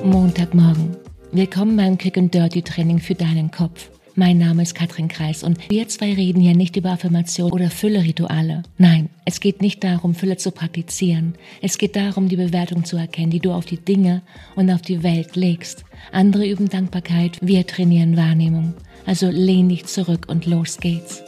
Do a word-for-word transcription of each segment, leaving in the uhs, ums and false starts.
Montagmorgen. Willkommen beim Quick and Dirty Training für deinen Kopf. Mein Name ist Katrin Kreis und wir zwei reden hier nicht über Affirmation oder Fülle-Rituale. Nein, es geht nicht darum, Fülle zu praktizieren. Es geht darum, die Bewertung zu erkennen, die du auf die Dinge und auf die Welt legst. Andere üben Dankbarkeit, wir trainieren Wahrnehmung. Also lehn dich zurück und los geht's.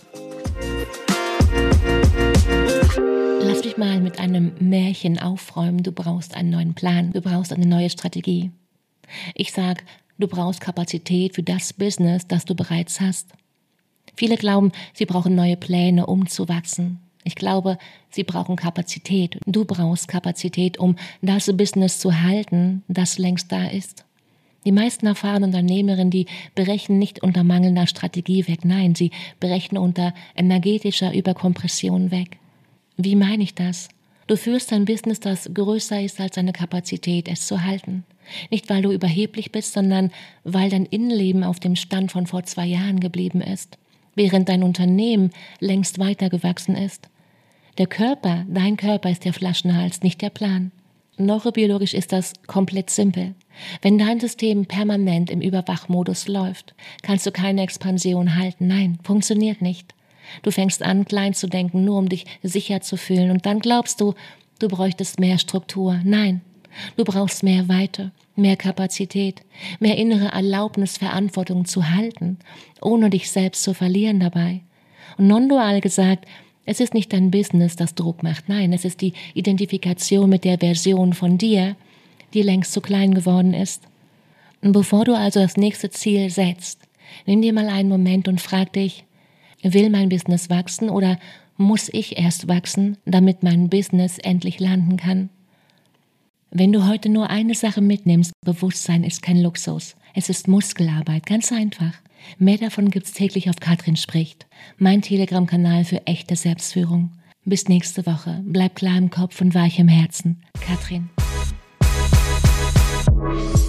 Lass dich mal mit einem Märchen aufräumen. Du brauchst einen neuen Plan, du brauchst eine neue Strategie. Ich sag, du brauchst Kapazität für das Business, das du bereits hast. Viele glauben, sie brauchen neue Pläne, um zu wachsen. Ich glaube, sie brauchen Kapazität. Du brauchst Kapazität, um das Business zu halten, das längst da ist. Die meisten erfahrenen Unternehmerinnen, die berechnen nicht unter mangelnder Strategie weg. Nein, sie berechnen unter energetischer Überkompression weg. Wie meine ich das? Du führst ein Business, das größer ist als deine Kapazität, es zu halten. Nicht, weil du überheblich bist, sondern weil dein Innenleben auf dem Stand von vor zwei Jahren geblieben ist, während dein Unternehmen längst weitergewachsen ist. Der Körper, dein Körper ist der Flaschenhals, nicht der Plan. Neurobiologisch ist das komplett simpel. Wenn dein System permanent im Überwachmodus läuft, kannst du keine Expansion halten. Nein, funktioniert nicht. Du fängst an, klein zu denken, nur um dich sicher zu fühlen. Und dann glaubst du, du bräuchtest mehr Struktur. Nein, du brauchst mehr Weite, mehr Kapazität, mehr innere Erlaubnis, Verantwortung zu halten, ohne dich selbst zu verlieren dabei. Und non-dual gesagt, es ist nicht dein Business, das Druck macht. Nein, es ist die Identifikation mit der Version von dir, die längst zu klein geworden ist. Und bevor du also das nächste Ziel setzt, nimm dir mal einen Moment und frag dich, will mein Business wachsen oder muss ich erst wachsen, damit mein Business endlich landen kann? Wenn du heute nur eine Sache mitnimmst, Bewusstsein ist kein Luxus. Es ist Muskelarbeit, ganz einfach. Mehr davon gibt's täglich auf Katrin spricht, mein Telegram-Kanal für echte Selbstführung. Bis nächste Woche. Bleib klar im Kopf und weich im Herzen. Katrin.